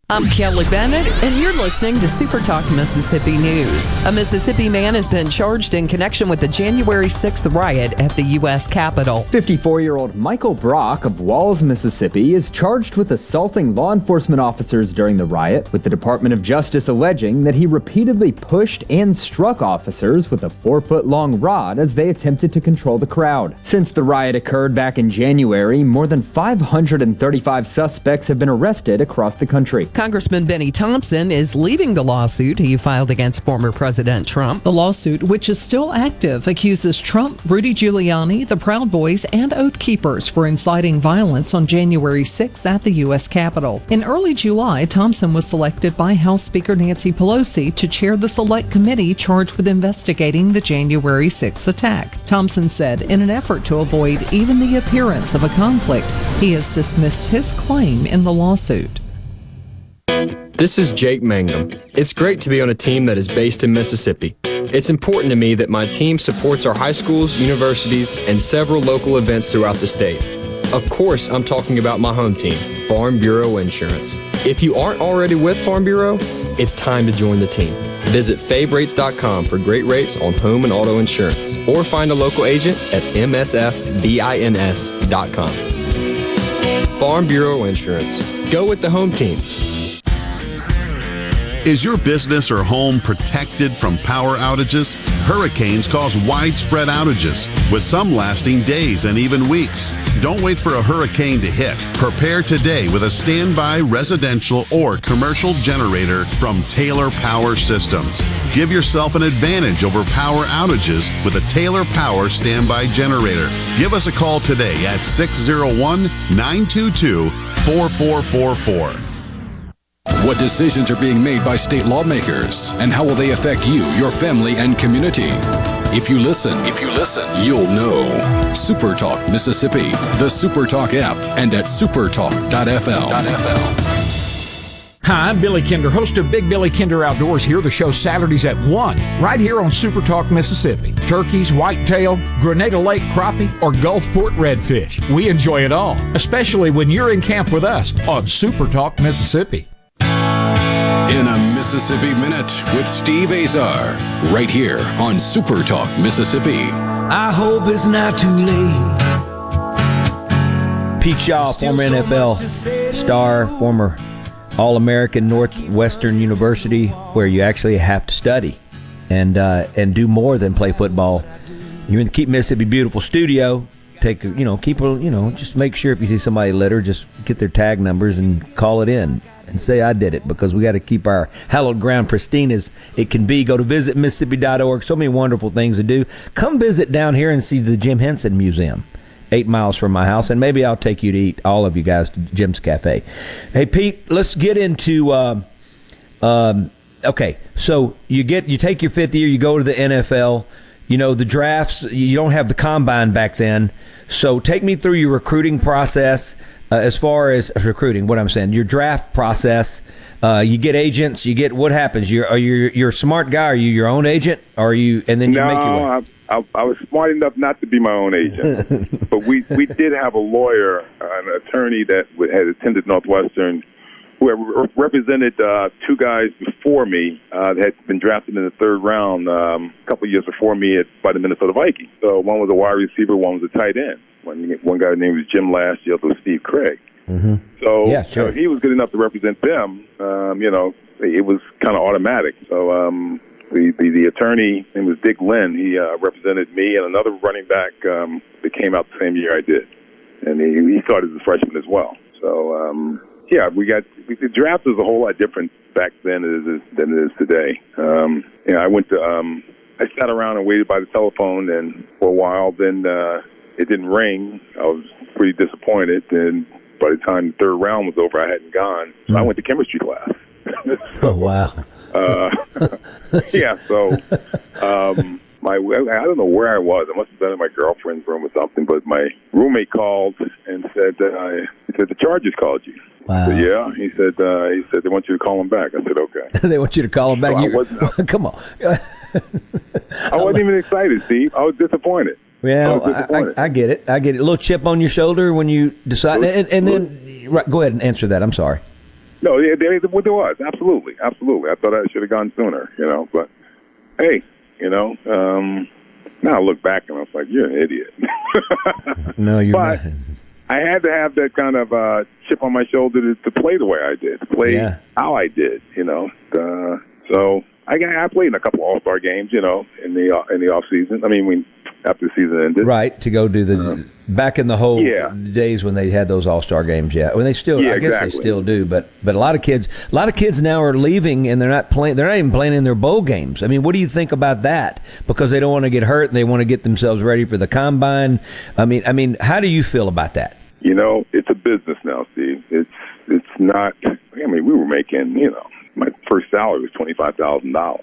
I'm Kelly Bennett, and you're listening to Super Talk Mississippi News. A Mississippi man has been charged in connection with the January 6th riot at the U.S. Capitol. 54-year-old Michael Brock of Walls, Mississippi, is charged with assaulting law enforcement officers during the riot, with the Department of Justice alleging that he repeatedly pushed and struck officers with a 4-foot-long rod as they attempted to control the crowd. Since the riot occurred back in January, more than 535 suspects have been arrested across the country. Congressman Benny Thompson is leaving the lawsuit he filed against former President Trump. The lawsuit, which is still active, accuses Trump, Rudy Giuliani, the Proud Boys, and Oath Keepers for inciting violence on January 6th at the U.S. Capitol. In early July, Thompson was selected by House Speaker Nancy Pelosi to chair the select committee charged with investigating the January 6th attack. Thompson said in an effort to avoid even the appearance of a conflict, he has dismissed his claim in the lawsuit. This is Jake Mangum. It's great to be on a team that is based in Mississippi. It's important to me that my team supports our high schools, universities, and several local events throughout the state. Of course, I'm talking about my home team, Farm Bureau Insurance. If you aren't already with Farm Bureau, it's time to join the team. Visit favrates.com for great rates on home and auto insurance, or find a local agent at msfbins.com. Farm Bureau Insurance. Go with the home team. Is your business or home protected from power outages? Hurricanes cause widespread outages, with some lasting days and even weeks. Don't wait for a hurricane to hit. Prepare today with a standby residential or commercial generator from Taylor Power Systems. Give yourself an advantage over power outages with a Taylor Power standby generator. Give us a call today at 601-922-4444. What decisions are being made by state lawmakers, and how will they affect you, your family, and community? If you listen, you'll know. Super Talk Mississippi, the Super Talk app, and at supertalk.fm. Hi, I'm Billy Kinder, host of Big Billy Kinder Outdoors. Here, the show Saturdays at 1, right here on Super Talk Mississippi. Turkeys, whitetail, Grenada Lake crappie, or Gulfport redfish. We enjoy it all, especially when you're in camp with us on Super Talk Mississippi. In a Mississippi Minute with Steve Azar, right here on Super Talk Mississippi. I hope it's not too late. Pete Shaw, former NFL star, former All-American Northwestern University, where you actually have to study and do more than play football. You're in the Keep Mississippi Beautiful studio. Just make sure if you see somebody litter, just get their tag numbers and call it in. And say I did it, because we got to keep our hallowed ground pristine as it can be. Go to visitmississippi.org. So many wonderful things to do. Come visit down here and see the Jim Henson Museum, 8 miles from my house, and maybe I'll take you to eat, all of you guys, to Jim's Cafe. Hey, Pete, let's get into okay, so you take your 5th year, you go to the NFL. You know, the drafts, you don't have the combine back then. So take me through your recruiting process. As far as recruiting, what I'm saying, your draft process, you get agents, what happens? You're a smart guy. Are you your own agent? Or are you, and then you make your way? I was smart enough not to be my own agent, but we did have a lawyer, an attorney that had attended Northwestern, who had represented 2 guys before me that had been drafted in the 3rd round a couple of years before me by the Minnesota Vikings. So one was a wide receiver, one was a tight end. One guy named was Jim Last, the other was Steve Craig. Mm-hmm. So he was good enough to represent them. It was kind of automatic. So the attorney, his name was Dick Lynn. He represented me and another running back that came out the same year I did, and he started as a freshman as well. So the draft was a whole lot different back then than it is today. I went to I sat around and waited by the telephone, and for a while, then it didn't ring. I was pretty disappointed, and by the time the 3rd round was over, I hadn't gone. So I went to chemistry class. Oh, wow. So I don't know where I was. I must have been in my girlfriend's room or something, but my roommate called and said, the Chargers called you. Wow. So, yeah, he said they want you to call them back. I said, okay. They want you to call them back. So come on. I wasn't even excited, Steve. I was disappointed. Well, I get it. A little chip on your shoulder when you decide. And then, right, go ahead and answer that. I'm sorry. No, there was. Absolutely. I thought I should have gone sooner, but hey, now I look back and I was like, you're an idiot. No, you're not. I had to have that kind of chip on my shoulder to play the way I did, to play how I did, So I played in a couple All-Star games, in the off season. I mean, after the season ended. Right, to go do the back in the whole days when they had those All-Star games. Yeah, when they still, I guess they still do. But a lot of kids now are leaving and they're not playing. They're not even playing in their bowl games. I mean, what do you think about that? Because they don't want to get hurt and they want to get themselves ready for the combine. I mean, how do you feel about that? It's a business now, Steve. It's not. I mean, we were making, my first salary was $25,000.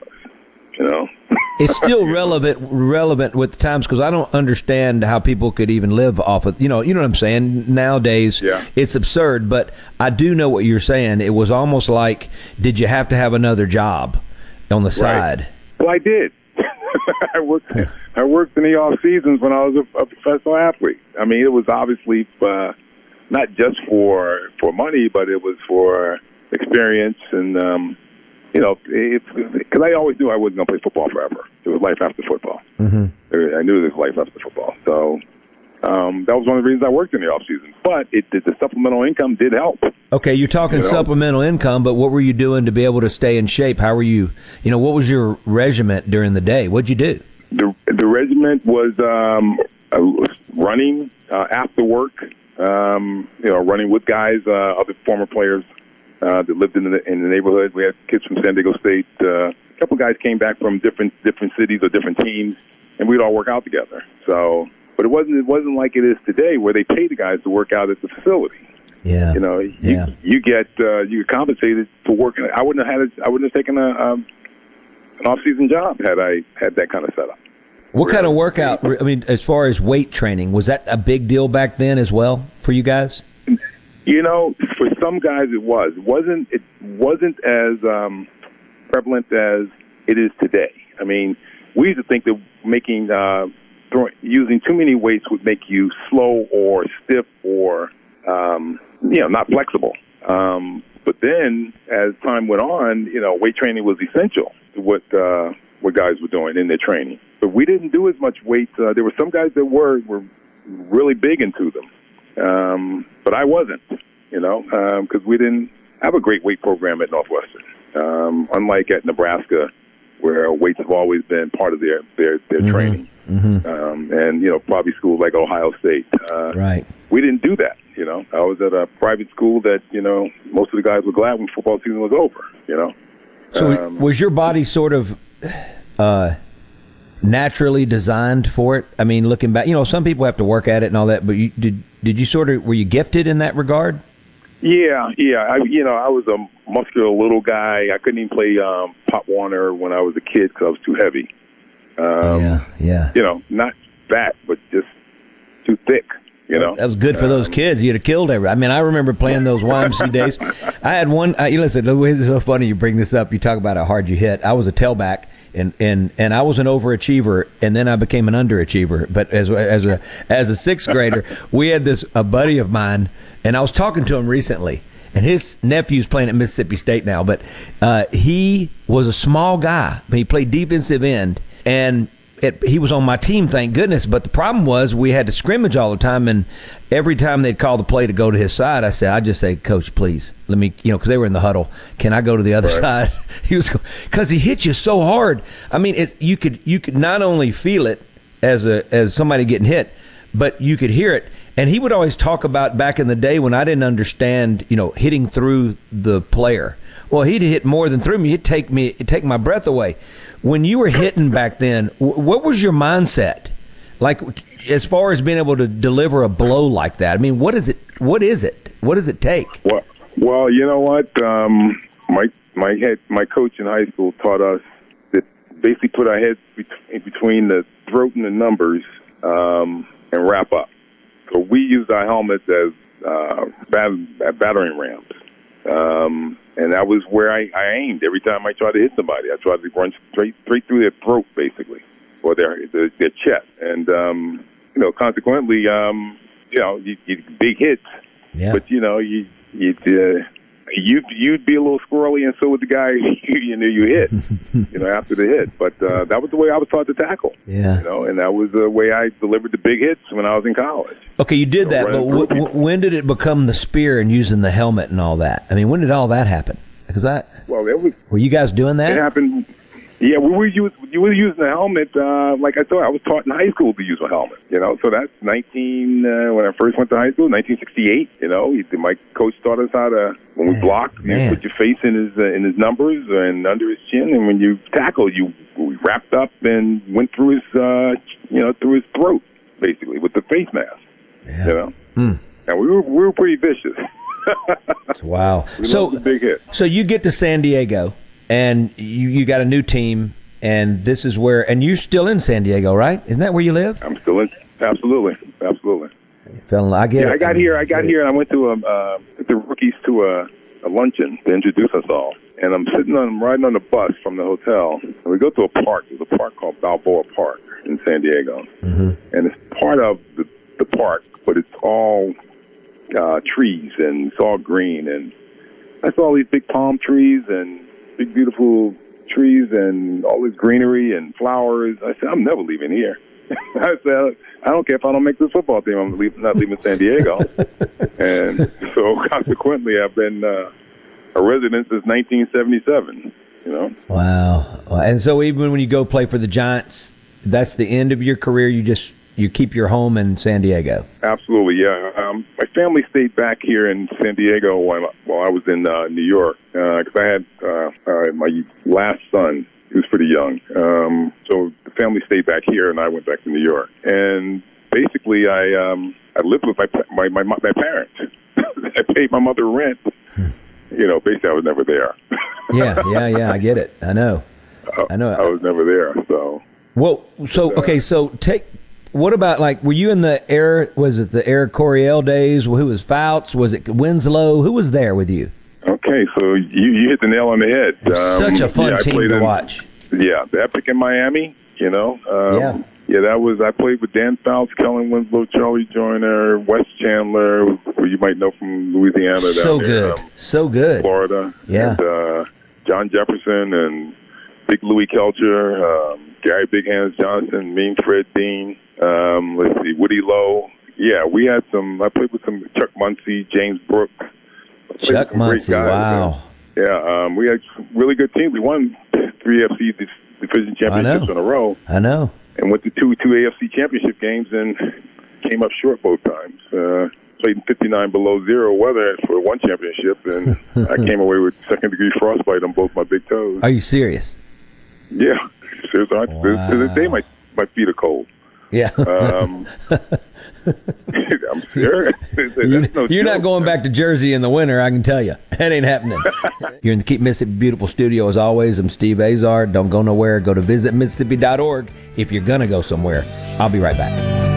It's still relevant with the times, because I don't understand how people could even live off of, you know what I'm saying? Nowadays, it's absurd, but I do know what you're saying. It was almost like, did you have to have another job on the side? Well, I did. I worked in the off seasons when I was a professional athlete. I mean, it was obviously not just for money, but it was for experience and, because I always knew I wasn't going to play football forever. There was life after football. Mm-hmm. I knew there was life after football. So that was one of the reasons I worked in the off season. But the supplemental income did help. Okay, you're talking supplemental income, but what were you doing to be able to stay in shape? How were you? What was your regiment during the day? What'd you do? The regiment was running after work. Running with guys, other former players. That lived in the neighborhood. We had kids from San Diego State. A couple guys came back from different cities or different teams, and we'd all work out together. So, but it wasn't like it is today, where they pay the guys to work out at the facility. Yeah, you get compensated for working. I wouldn't have taken an off-season job had I had that kind of setup. What kind of workout? I mean, as far as weight training, was that a big deal back then as well for you guys? For some guys it was. It wasn't as prevalent as it is today. I mean, we used to think that using too many weights would make you slow or stiff or not flexible. But then, as time went on, weight training was essential to what guys were doing in their training. But we didn't do as much weight. There were some guys that were really big into them. But I wasn't, because we didn't have a great weight program at Northwestern. Unlike at Nebraska, where weights have always been part of their training. Mm-hmm. And, probably schools like Ohio State. Right. We didn't do that, I was at a private school that, most of the guys were glad when football season was over, So was your body sort of naturally designed for it? I mean, looking back, some people have to work at it and all that, but did you were you gifted in that regard? Yeah. I was a muscular little guy. I couldn't even play Pop Warner when I was a kid because I was too heavy. Not fat, but just too thick. That was good for those kids. You'd have killed everybody. I mean, I remember playing those YMCA days. I had one. Listen, it's so funny you bring this up. You talk about how hard you hit. I was a tailback, and I was an overachiever, and then I became an underachiever. But as a sixth grader, we had a buddy of mine, and I was talking to him recently, and his nephew's playing at Mississippi State now. But he was a small guy, but he played defensive end, and he was on my team, thank goodness. But the problem was we had to scrimmage all the time, and every time they'd call the play to go to his side, I'd just say, Coach, please let me, because they were in the huddle. Can I go to the other side? He was, because he hit you so hard. I mean, you could not only feel it as somebody getting hit, but you could hear it. And he would always talk about back in the day when I didn't understand, hitting through the player. Well, he'd hit more than through me. He'd take my breath away. When you were hitting back then, what was your mindset? Like, as far as being able to deliver a blow like that? I mean, what is it? What does it take? Well, you know what? My coach in high school taught us that basically put our heads between the throat and the numbers and wrap up. So we used our helmets as battering rams. And that was where I aimed every time I tried to hit somebody. I tried to run straight through their throat, basically, or their chest. And, consequently, you big hits. Yeah. But, you you'd be a little squirrely, and so would the guy you hit, after the hit. But that was the way I was taught to tackle. Yeah. And that was the way I delivered the big hits when I was in college. Okay, you did that, but when did it become the spear and using the helmet and all that? I mean, when did all that happen? Were you guys doing that? It happened. Yeah, we were using the helmet. Like I thought, I was taught in high school to use a helmet. So that's when I first went to high school, 1968. My coach taught us how to, when we blocked, you put your face in his numbers and under his chin, and when you tackled, we wrapped up and went through his through his throat, basically, with the face mask. Yeah. And we were pretty vicious. Wow. So the big hit. So you get to San Diego, and you got a new team, and this is where, and you're still in San Diego, right? Isn't that where you live? I'm still in. Absolutely. I get it. I got here, and I went to the rookies to a luncheon to introduce us all. And I'm riding on the bus from the hotel, and we go to a park. There's a park called Balboa Park in San Diego, and it's part of the park, but it's all trees, and it's all green, and I saw all these big palm trees and big beautiful trees and all this greenery and flowers. I said, I'm never leaving here. I said, I don't care if I don't make this football team. I'm not leaving San Diego. And so consequently, I've been a resident since 1977. Wow. And so even when you go play for the Giants, that's the end of your career. You keep your home in San Diego. Absolutely, yeah. My family stayed back here in San Diego while I was in New York, because I had my last son. He was pretty young, so the family stayed back here, and I went back to New York. And basically, I lived with my parents. I paid my mother rent. Basically, I was never there. Yeah. I get it. I know. I was never there. So. Well, what about, were you in was it the Eric Coryell days? Who was Fouts? Was it Winslow? Who was there with you? Okay, so you hit the nail on the head. Such a fun team to watch. Yeah, the Epic in Miami, Yeah, I played with Dan Fouts, Kellen Winslow, Charlie Joyner, Wes Chandler, who you might know from Louisiana. So good. Florida. Yeah. And John Jefferson and Big Louis Kelcher, Gary Big Hands Johnson, Mean Fred Dean. Let's see, Woody Lowe. Yeah, we had I played with some Chuck Muncie, James Brooks. Chuck Muncie, wow. Yeah, we had really good teams. We won 3 AFC division championships in a row. I know. And went to two AFC championship games and came up short both times. Played in 59 below zero weather for one championship, and I came away with second-degree frostbite on both my big toes. Are you serious? Yeah. Seriously. Wow. To this day, my feet are cold. Yeah. I'm serious. You're not going back to Jersey in the winter, I can tell you. That ain't happening. You're in the Keep Mississippi Beautiful studio as always. I'm Steve Azar. Don't go nowhere. Go to visitmississippi.org if you're going to go somewhere. I'll be right back.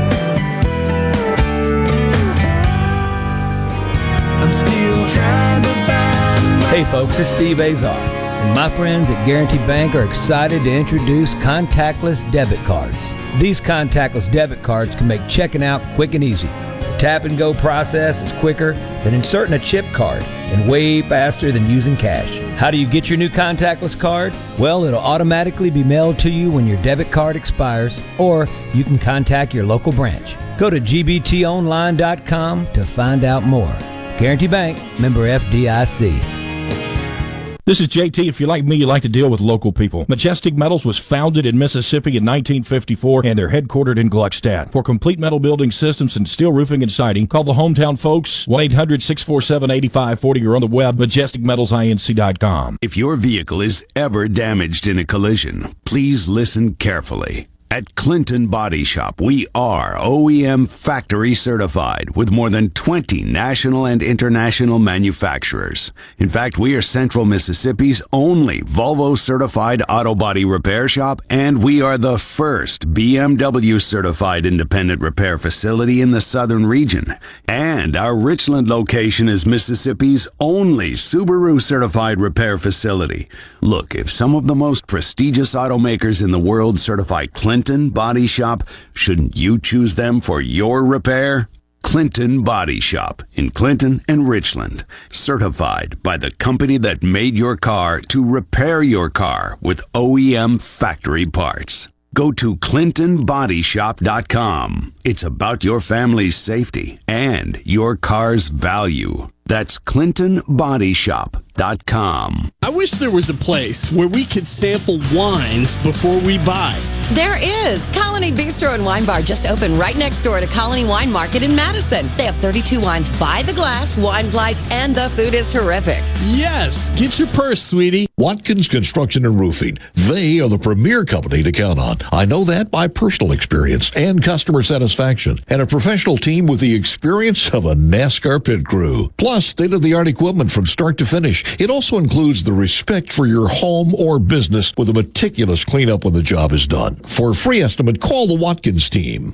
I'm still trying to find Hey folks, it's Steve Azar. And my friends at Guaranty Bank are excited to introduce contactless debit cards. These contactless debit cards can make checking out quick and easy. The tap-and-go process is quicker than inserting a chip card and way faster than using cash. How do you get your new contactless card? Well, it'll automatically be mailed to you when your debit card expires, or you can contact your local branch. Go to gbtonline.com to find out more. Guaranty Bank, member FDIC. This is JT. If you're like me, you like to deal with local people. Majestic Metals was founded in Mississippi in 1954, and they're headquartered in Gluckstadt. For complete metal building systems and steel roofing and siding, call the hometown folks, 1-800-647-8540, or on the web, majesticmetalsinc.com. If your vehicle is ever damaged in a collision, please listen carefully. At Clinton Body Shop, we are OEM factory certified with more than 20 national and international manufacturers. In fact, we are Central Mississippi's only Volvo certified auto body repair shop, and we are the first BMW certified independent repair facility in the southern region. And our Richland location is Mississippi's only Subaru certified repair facility. Look, if some of the most prestigious automakers in the world certify Clinton Body Shop, shouldn't you choose them for your repair? Clinton Body Shop in Clinton and Richland. Certified by the company that made your car to repair your car with OEM factory parts. Go to ClintonBodyShop.com. It's about your family's safety and your car's value. That's ClintonBodyShop.com. I wish there was a place where we could sample wines before we buy. There is. Colony Bistro and Wine Bar just opened right next door to Colony Wine Market in Madison. They have 32 wines by the glass, wine flights, and the food is terrific. Yes. Get your purse, sweetie. Watkins Construction and Roofing. They are the premier company to count on. I know that by personal experience and customer satisfaction. And a professional team with the experience of a NASCAR pit crew. Plus, state-of-the-art equipment from start to finish. It also includes the respect for your home or business with a meticulous cleanup when the job is done. For a free estimate, call the Watkins team,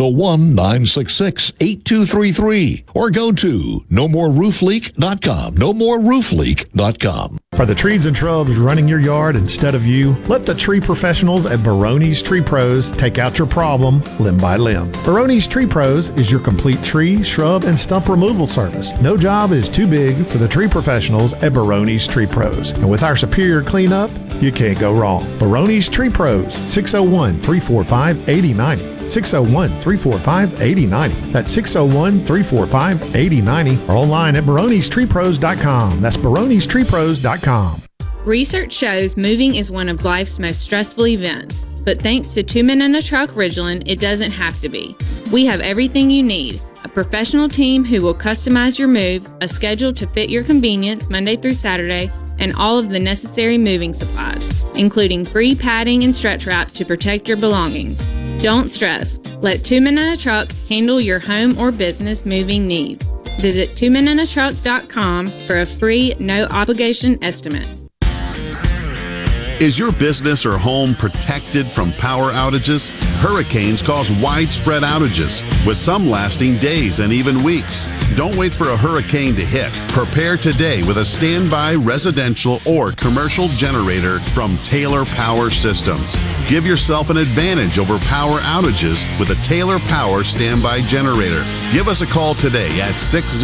601-966-8233, or go to nomoreroofleak.com, nomoreroofleak.com. Are the trees and shrubs running your yard instead of you? Let the tree professionals at Baroni's Tree Pros take out your problem limb by limb. Baroni's Tree Pros is your complete tree, shrub, and stump removal service. No job is too big for the tree professionals at Baroni's Tree Pros. And with our superior cleanup, you can't go wrong. Baroni's Tree Pros, 601-345-8090. 601-345-8090. That's 601-345-8090. Or online at baronestreepros.com. That's baronestreepros.com. Research shows moving is one of life's most stressful events, but thanks to Two Men and a Truck Ridgeland, it doesn't have to be. We have everything you need. A professional team who will customize your move, a schedule to fit your convenience Monday through Saturday, and all of the necessary moving supplies, including free padding and stretch wrap to protect your belongings. Don't stress. Let Two Men and a Truck handle your home or business moving needs. Visit twomenandatruck.com for a free, no-obligation estimate. Is your business or home protected from power outages? Hurricanes cause widespread outages, with some lasting days and even weeks. Don't wait for a hurricane to hit. Prepare today with a standby residential or commercial generator from Taylor Power Systems. Give yourself an advantage over power outages with a Taylor Power standby generator. Give us a call today at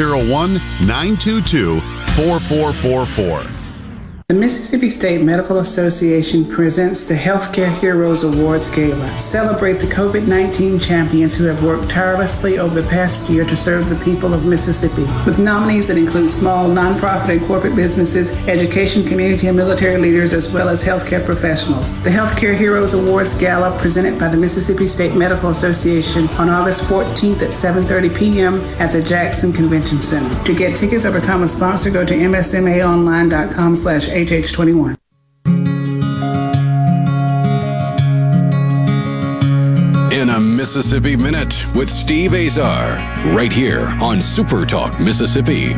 601-922-4444. The Mississippi State Medical Association presents the Healthcare Heroes Awards Gala. Celebrate the COVID-19 champions who have worked tirelessly over the past year to serve the people of Mississippi. With nominees that include small, nonprofit, and corporate businesses, education, community, and military leaders, as well as healthcare professionals. The Healthcare Heroes Awards Gala, presented by the Mississippi State Medical Association on August 14th at 7:30 p.m. at the Jackson Convention Center. To get tickets or become a sponsor, go to msmaonline.com/HH21. In a Mississippi Minute with Steve Azar, right here on Super Talk Mississippi.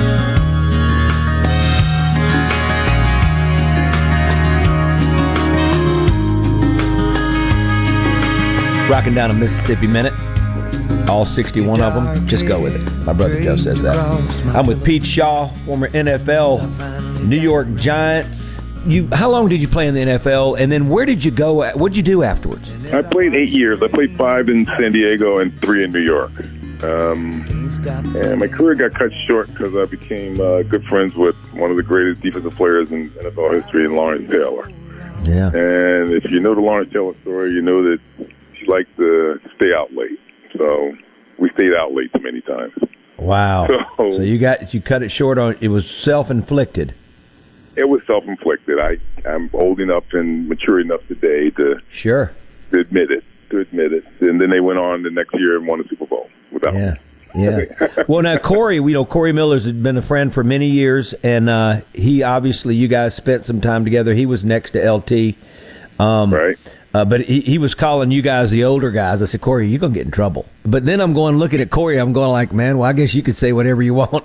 Rocking down a Mississippi Minute. All 61 of them. Just go with it. My brother Joe says that. I'm with Pete Shaw, former NFL New York Giants. How long did you play in the NFL, and then where did you go? What did you do afterwards? I played 8 years. I played 5 in San Diego and 3 in New York. And my career got cut short because I became good friends with one of the greatest defensive players in NFL history, Lawrence Taylor. Yeah. And if you know the Lawrence Taylor story, you know that he liked to stay out late. So we stayed out late too many times. Wow. So you cut it short on, it was self-inflicted. It was self-inflicted. I'm old enough and mature enough today to admit it. And then they went on the next year and won the Super Bowl without me. Yeah. Well, now Corey Miller's had been a friend for many years, and he obviously, you guys spent some time together. He was next to LT. Right. But he was calling you guys the older guys. I said, Corey, you're going to get in trouble. But then I'm going looking at Corey. I'm going like, man, well, I guess you could say whatever you want.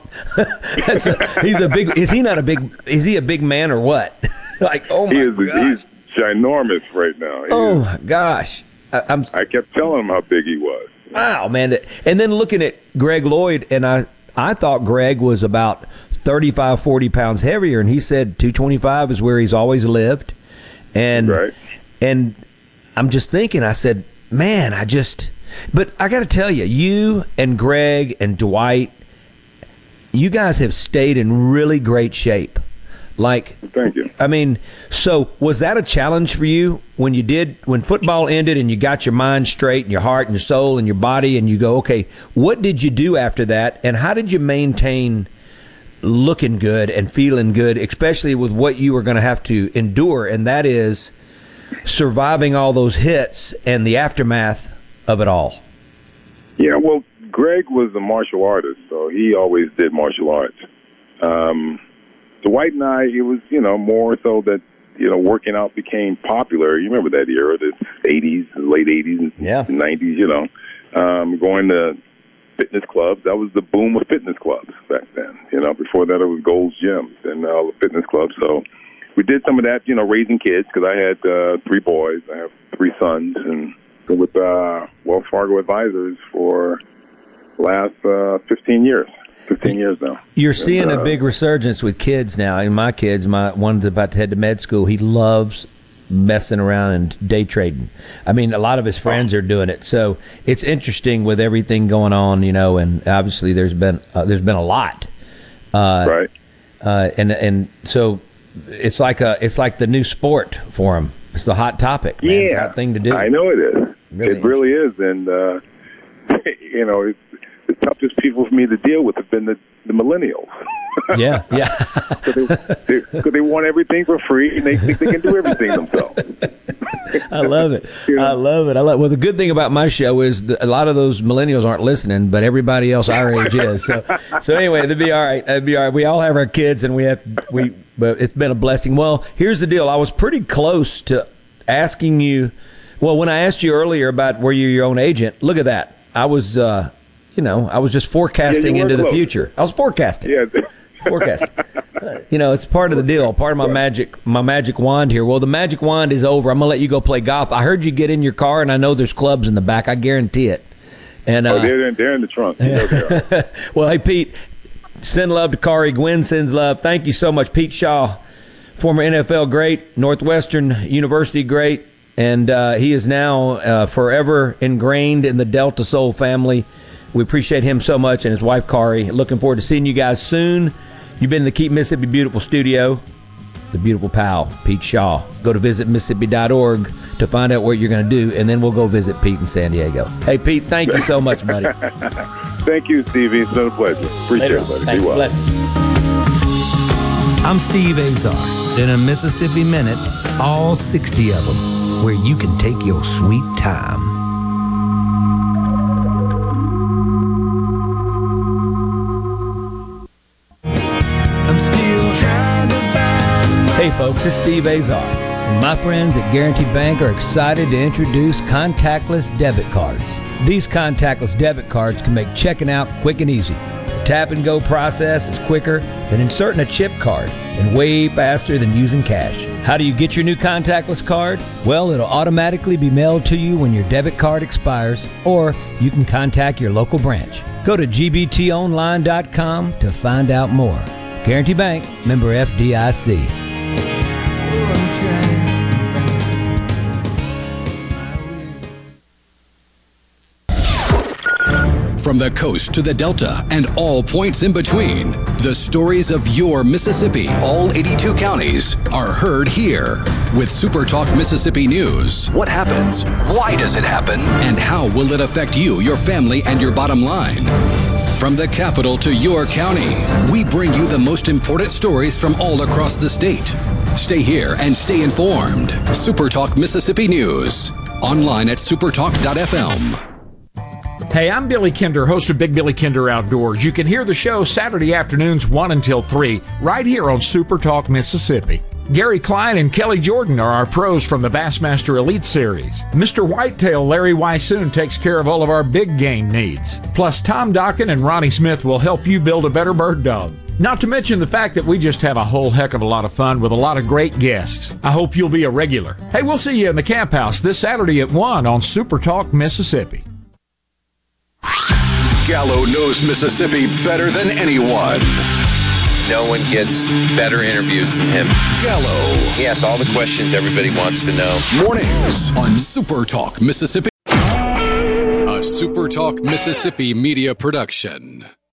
Is he a big man or what? Like, oh, my gosh. He's ginormous right now. Oh, my gosh. I kept telling him how big he was. Wow, man. And then looking at Greg Lloyd, and I thought Greg was about 35, 40 pounds heavier, and he said 225 is where he's always lived. And I'm just thinking, I said, man, But I got to tell you, you and Greg and Dwight, you guys have stayed in really great shape. Like, thank you. I mean, so was that a challenge for you when football ended and you got your mind straight and your heart and your soul and your body, and you go, okay, what did you do after that, and how did you maintain looking good and feeling good, especially with what you were going to have to endure, and that is surviving all those hits and the aftermath of it all? Yeah, well, Greg was a martial artist, so he always did martial arts. Dwight and I, it was, more so that, working out became popular. You remember that era, the 80s, the late 80s and 90s, going to fitness clubs. That was the boom of fitness clubs back then. Before that it was Gold's Gyms and all the fitness clubs. So we did some of that, raising kids, because I had 3 boys. I have 3 sons, and been with Wells Fargo Advisors for the last 15 years. 15 years now. You're seeing a big resurgence with kids now. And my kids, one's about to head to med school. He loves messing around and day trading. I mean, a lot of his friends are doing it. So it's interesting with everything going on, and obviously there's been a lot. Right. And so it's like the new sport for him. It's the hot topic, man. It's a hot thing to do. I know it is. It really is. And, the toughest people for me to deal with have been the millennials. Yeah. Because they want everything for free, and they think they can do everything themselves. I love it. Well, the good thing about my show is a lot of those millennials aren't listening, but everybody else our age is. So anyway, that'd be all right. We all have our kids, and but it's been a blessing. Well, here's the deal. I was pretty close to asking you. Well, when I asked you earlier about were you your own agent, look at that. I was. I was just forecasting into the future. I was forecasting. Yeah. Forecasting. It's part of the deal, part of my magic wand here. Well, the magic wand is over. I'm going to let you go play golf. I heard you get in your car, and I know there's clubs in the back. I guarantee it. And they're in the trunk. Well, hey, Pete, send love to Kari. Gwen sends love. Thank you so much. Pete Shaw, former NFL great, Northwestern University great, and he is now forever ingrained in the Delta Soul family. We appreciate him so much, and his wife, Kari. Looking forward to seeing you guys soon. You've been in the Keep Mississippi Beautiful studio. The beautiful pal, Pete Shaw. Go to visitmississippi.org to find out what you're going to do, and then we'll go visit Pete in San Diego. Hey, Pete, thank you so much, buddy. Thank you, Stevie. It's been a pleasure. Appreciate it, buddy. Be well. Bless you. I'm Steve Azar. In a Mississippi Minute, all 60 of them, where you can take your sweet time. Hey folks, it's Steve Azar, and my friends at Guarantee Bank are excited to introduce contactless debit cards. These contactless debit cards can make checking out quick and easy. The tap and go process is quicker than inserting a chip card and way faster than using cash. How do you get your new contactless card? Well, it'll automatically be mailed to you when your debit card expires, or you can contact your local branch. Go to gbtonline.com to find out more. Guarantee Bank, member FDIC. From the coast to the Delta and all points in between, the stories of your Mississippi, all 82 counties, are heard here. With Super Talk Mississippi News. What happens? Why does it happen? And how will it affect you, your family, and your bottom line? From the capital to your county, we bring you the most important stories from all across the state. Stay here and stay informed. Super Talk Mississippi News. Online at supertalk.fm. Hey, I'm Billy Kinder, host of Big Billy Kinder Outdoors. You can hear the show Saturday afternoons 1 until 3, right here on Super Talk Mississippi. Gary Klein and Kelly Jordan are our pros from the Bassmaster Elite Series. Mr. Whitetail Larry Wysoon takes care of all of our big game needs. Plus, Tom Dokken and Ronnie Smith will help you build a better bird dog. Not to mention the fact that we just have a whole heck of a lot of fun with a lot of great guests. I hope you'll be a regular. Hey, we'll see you in the Camp House this Saturday at 1 on Super Talk Mississippi. Gallo knows Mississippi better than anyone. No one gets better interviews than him. Gallo. He asks all the questions everybody wants to know. Mornings on Super Talk Mississippi. A SuperTalk Mississippi Media Production.